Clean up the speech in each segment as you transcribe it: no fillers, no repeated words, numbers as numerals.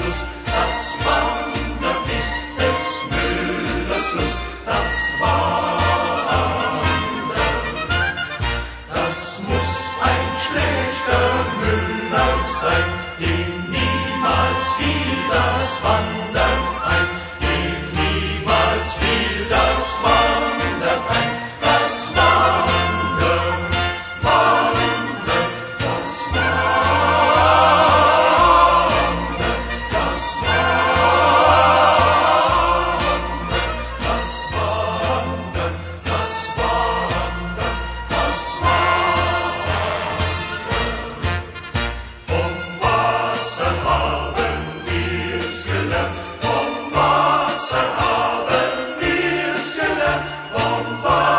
Lust, das Wandern ist des Müllers Lust, das Wandern. Das muss ein schlechter Müller sein, dem niemals fiel das Wandern ein, dem niemals fiel das Wandern ein, das Wandern, Wandern, das Wandern, das Wandern, das Wandern, das Wandern, das Wandern. Vom Wasser haben wir's gelernt, vom Wasser haben wir's gelernt, vom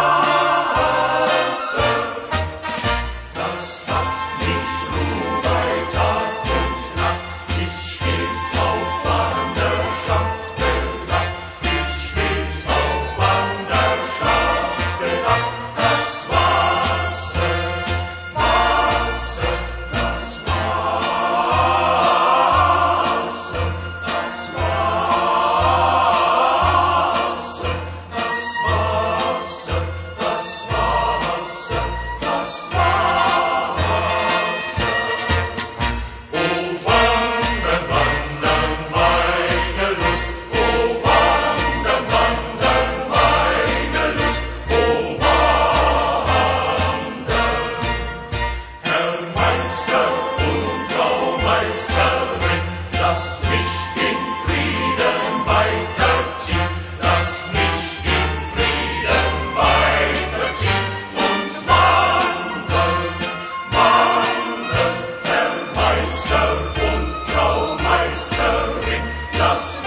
Wasser. Das macht nicht Ruhe bei Tag und Nacht, ist stets auf Wanderschaft bedacht, ist stets auf Wanderschaft bedacht. Das Wasser, Wasser, das Wasser, das Wasser, das Wasser, das Wasser, das Wasser. O wandern, wandern, meine Lust, o wandern, wandern, meine Lust, o wandern. Herr Meister und Frau Meisterin, lasst mich in Frieden weiterziehen, lasst mich in Frieden weiterziehen und wandern, wandern, Herr Meister und Frau Meisterin, lasst